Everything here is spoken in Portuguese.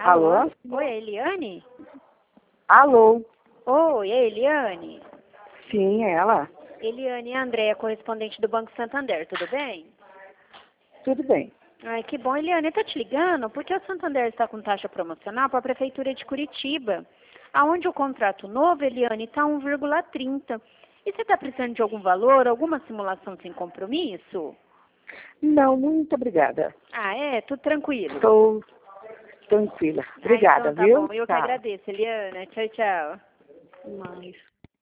Alô? Oi, é Eliane? Alô? Oi, é Eliane? Sim, é ela. Eliane, é a Andréa, correspondente do Banco Santander, tudo bem? Tudo bem. Ai, que bom. Eliane, eu tô te ligando porque o Santander está com taxa promocional para a Prefeitura de Curitiba, aonde o contrato novo, Eliane, está 1,30. E você está precisando de algum valor, alguma simulação sem compromisso? Não, muito obrigada. Ah, é? Tudo tranquilo? Estou tranquila. Obrigada, então tá viu? bom. Eu que Tá. agradeço, Eliana. Tchau, tchau. Mas...